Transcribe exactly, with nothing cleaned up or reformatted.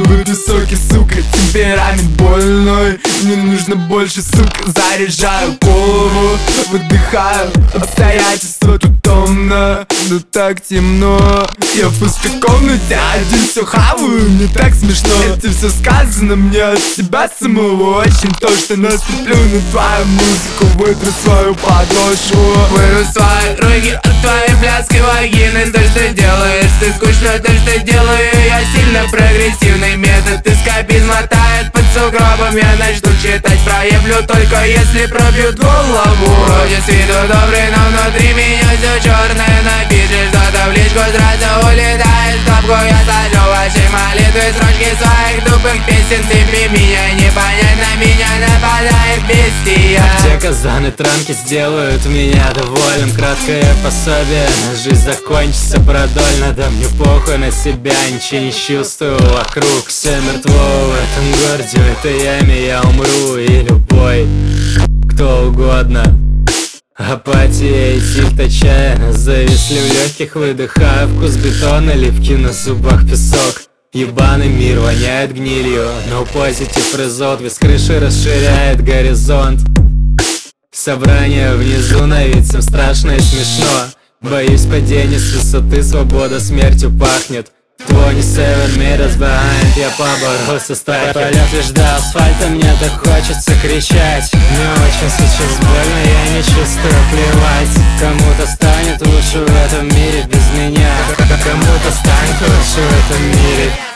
Требует высокий, сука, темперамент больной. Мне нужно больше, сука, заряжаю голову, выдыхаю. Обстоятельства тут томно, но так темно. Я в пустой комнате один все хаваю, мне так смешно. Это все сказано мне от себя самого. Очень то, что наступлю на твою музыку, вытру свою подошву, вырву свои руки от твоей блядской вагины. То, что делаешь ты скучно, то, что делаю я сильно прогрессивный метод. Эскапизм тает под сугробом. Я начну читать про еблю только если пробьют голову. Вроде с виду добрый, но внутри меня все черное. Напишешь что-то в личку, сразу улетает в топку. Я сажу ваши молитвы, строчки своих тупых песен. Ты меня не понять, на меня нападает бестия. Аптека, сданы транки сделают меня довольным. Краткое пособие, жизнь закончится продольно. Да мне похуй на себя, ничего не чувствую вокруг. Все мертво в этом городе, в этой яме я умру. И любой, кто угодно. Апатия и тильт отчаянно зависли в легких, выдыхаю вкус бетона, липкий на зубах песок. Ебаный мир воняет гнилью, но позитив резот, вес крыши расширяет горизонт. Собрание внизу на вид всем страшно и смешно. Боюсь падения с высоты, свобода смертью пахнет. Твони seven meters behind, я поборолся с страхом. Полет лишь до асфальта, мне так хочется кричать. Мне очень сейчас больно, я не чувствую, плевать. Кому-то станет лучше в этом мире без меня. Кому-то станет лучше в этом мире.